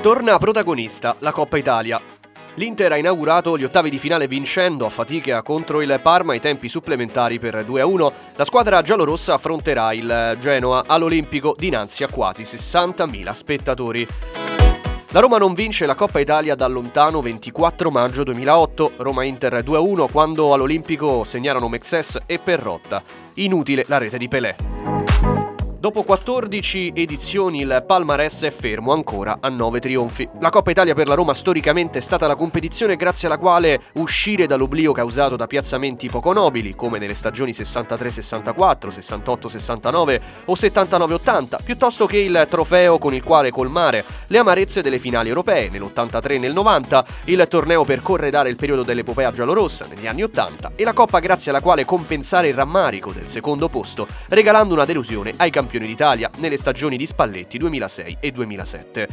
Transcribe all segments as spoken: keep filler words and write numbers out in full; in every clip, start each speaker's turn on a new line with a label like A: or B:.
A: Torna protagonista la Coppa Italia. L'Inter ha inaugurato gli ottavi di finale vincendo a fatica contro il Parma ai tempi supplementari per due a uno. La squadra giallorossa affronterà il Genoa all'Olimpico dinanzi a quasi sessantamila spettatori. La Roma non vince la Coppa Italia dal lontano ventiquattro maggio duemilaotto, Roma-Inter due a uno, quando all'Olimpico segnarono Mexes e Perrotta. Inutile la rete di Pelé. Dopo quattordici edizioni il palmarès è fermo ancora a nove trionfi. La Coppa Italia per la Roma storicamente è stata la competizione grazie alla quale uscire dall'oblio causato da piazzamenti poco nobili, come nelle stagioni sessantatré sessantaquattro, sessantotto sessantanove o settantanove ottanta, piuttosto che il trofeo con il quale colmare le amarezze delle finali europee nell'ottantatré e nel novanta, il torneo per corredare il periodo dell'epopea giallorossa negli anni ottanta e la Coppa grazie alla quale compensare il rammarico del secondo posto, regalando una delusione ai campioni d'Italia nelle stagioni di Spalletti duemilasei e duemilasette.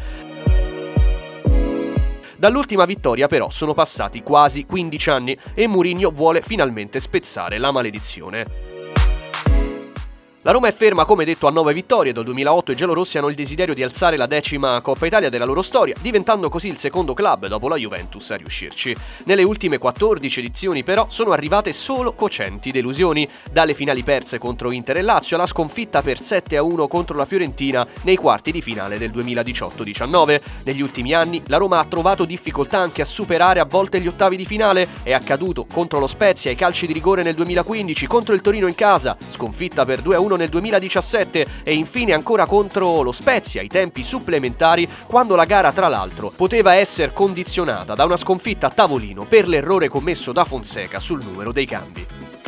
A: Dall'ultima vittoria però sono passati quasi quindici anni e Mourinho vuole finalmente spezzare la maledizione. La Roma è ferma, come detto, a nove vittorie. Dal duemilaotto i giallorossi hanno il desiderio di alzare la decima Coppa Italia della loro storia, diventando così il secondo club dopo la Juventus a riuscirci. Nelle ultime quattordici edizioni però sono arrivate solo cocenti delusioni, dalle finali perse contro Inter e Lazio alla sconfitta per sette a uno contro la Fiorentina nei quarti di finale del duemiladiciotto diciannove. Negli ultimi anni la Roma ha trovato difficoltà anche a superare a volte gli ottavi di finale, è accaduto contro lo Spezia ai calci di rigore nel duemilaquindici, contro il Torino in casa, sconfitta per due a uno nel duemiladiciassette e infine ancora contro lo Spezia ai tempi supplementari, quando la gara tra l'altro poteva essere condizionata da una sconfitta a tavolino per l'errore commesso da Fonseca sul numero dei cambi.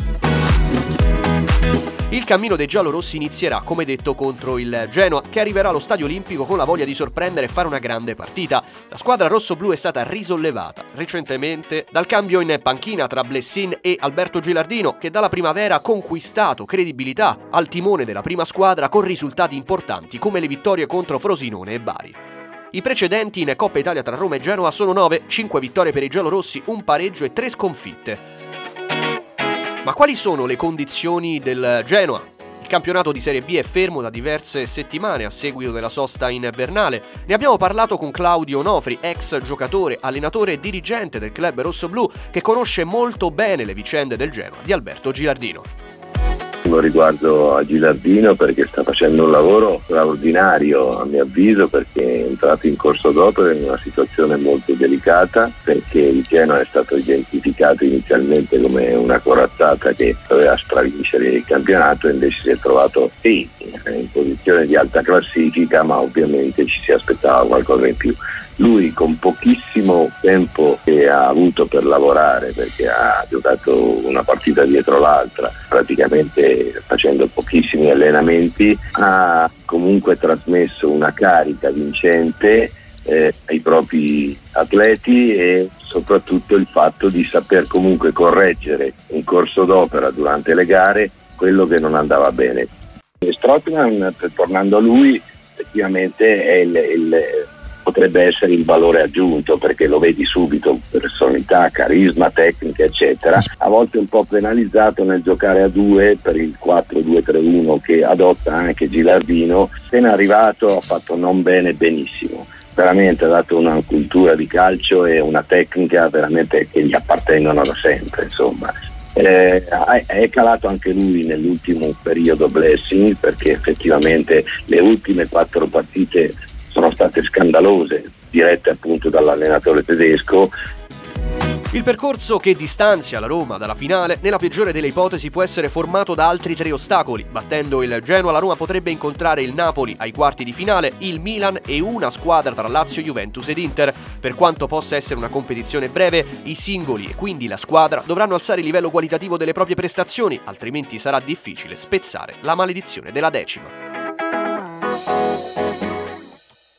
A: Il cammino dei giallorossi inizierà, come detto, contro il Genoa, che arriverà allo Stadio Olimpico con la voglia di sorprendere e fare una grande partita. La squadra rossoblu è stata risollevata recentemente dal cambio in panchina tra Blessin e Alberto Gilardino, che dalla primavera ha conquistato credibilità al timone della prima squadra con risultati importanti come le vittorie contro Frosinone e Bari. I precedenti in Coppa Italia tra Roma e Genoa sono nove, cinque vittorie per i giallorossi, un pareggio e tre sconfitte. Ma quali sono le condizioni del Genoa? Il campionato di Serie B è fermo da diverse settimane a seguito della sosta invernale. Ne abbiamo parlato con Claudio Onofri, ex giocatore, allenatore e dirigente del club rossoblu, che conosce molto bene le vicende del Genoa di Alberto Gilardino.
B: Riguardo a Gilardino, perché sta facendo un lavoro straordinario a mio avviso, perché è entrato in corso d'opera in una situazione molto delicata, perché il Genoa è stato identificato inizialmente come una corazzata che doveva stravincere il campionato e invece si è trovato sì, in posizione di alta classifica, ma ovviamente ci si aspettava qualcosa in più. Lui con pochissimo tempo che ha avuto per lavorare, perché ha giocato una partita dietro l'altra, praticamente facendo pochissimi allenamenti, ha comunque trasmesso una carica vincente eh, ai propri atleti e soprattutto il fatto di saper comunque correggere in corso d'opera durante le gare quello che non andava bene. Strootman, tornando a lui, effettivamente è il, il potrebbe essere il valore aggiunto, perché lo vedi subito, personalità, carisma, tecnica eccetera, a volte un po' penalizzato nel giocare a due per il quattro due tre uno che adotta anche Gilardino. Appena arrivato ha fatto non bene benissimo, veramente ha dato una cultura di calcio e una tecnica veramente che gli appartengono da sempre, insomma. Eh, è calato anche lui nell'ultimo periodo Blessing, perché effettivamente le ultime quattro partite sono state scandalose, dirette appunto dall'allenatore tedesco.
A: Il percorso che distanzia la Roma dalla finale, nella peggiore delle ipotesi, può essere formato da altri tre ostacoli. Battendo il Genoa, la Roma potrebbe incontrare il Napoli ai quarti di finale, il Milan e una squadra tra Lazio, Juventus ed Inter. Per quanto possa essere una competizione breve, i singoli e quindi la squadra dovranno alzare il livello qualitativo delle proprie prestazioni, altrimenti sarà difficile spezzare la maledizione della decima.